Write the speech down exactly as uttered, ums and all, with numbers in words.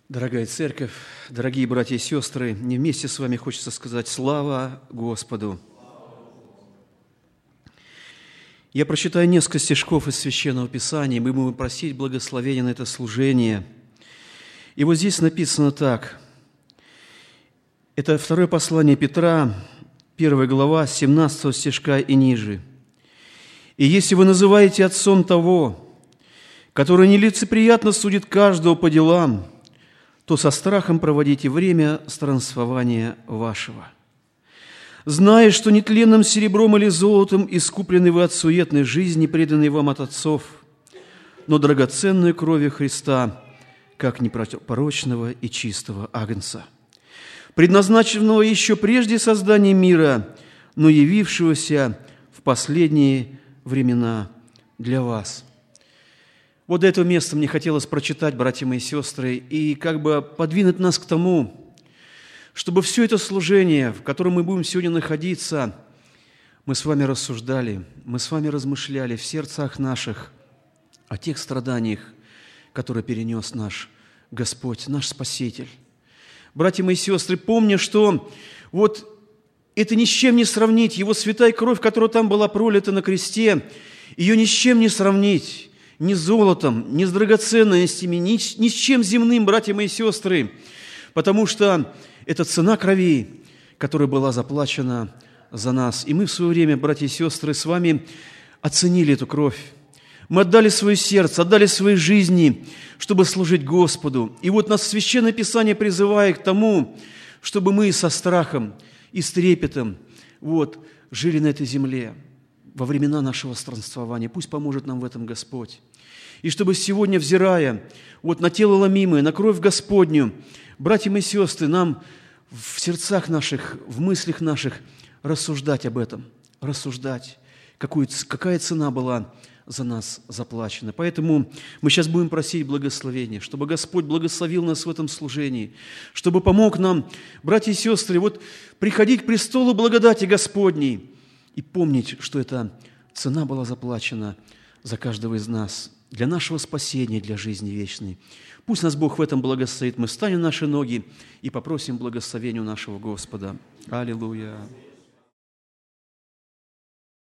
Дорогая церковь, дорогие братья и сестры, мне вместе с вами хочется сказать «Слава Господу!». Я прочитаю несколько стишков из Священного Писания, и мы будем просить благословения на это служение. И вот здесь написано так. Это второе послание Петра, первая глава, семнадцатого стишка и ниже. «И если вы называете отцом того, который нелицеприятно судит каждого по делам, то со страхом проводите время странствования вашего, зная, что нетленным серебром или золотом искуплены вы от суетной жизни, преданной вам от отцов, но драгоценную кровью Христа, как непорочного и чистого агнца, предназначенного еще прежде создания мира, но явившегося в последние времена для вас». Вот до этого места мне хотелось прочитать, братья мои и сестры, и как бы подвинуть нас к тому, чтобы все это служение, в котором мы будем сегодня находиться, мы с вами рассуждали, мы с вами размышляли в сердцах наших о тех страданиях, которые перенес наш Господь, наш Спаситель. Братья мои и сестры, помня, что вот это ни с чем не сравнить, Его святая кровь, которая там была пролита на кресте, ее ни с чем не сравнить, ни с золотом, ни с драгоценностями, ни, ни с чем земным, братья мои и сестры, потому что это цена крови, которая была заплачена за нас. И мы в свое время, братья и сестры, с вами оценили эту кровь. Мы отдали свое сердце, отдали свои жизни, чтобы служить Господу. И вот нас Священное Писание призывает к тому, чтобы мы со страхом и с трепетом вот, жили на этой земле во времена нашего странствования. Пусть поможет нам в этом Господь. И чтобы сегодня, взирая вот на тело ломимое, на кровь Господню, братья и сестры, нам в сердцах наших, в мыслях наших рассуждать об этом, рассуждать, какую, какая цена была за нас заплачена. Поэтому мы сейчас будем просить благословения, чтобы Господь благословил нас в этом служении, чтобы помог нам, братья и сестры, вот приходить к престолу благодати Господней и помнить, что эта цена была заплачена за каждого из нас, для нашего спасения, для жизни вечной. Пусть нас Бог в этом благословит. Мы встанем на наши ноги и попросим благословения у нашего Господа. Аллилуйя!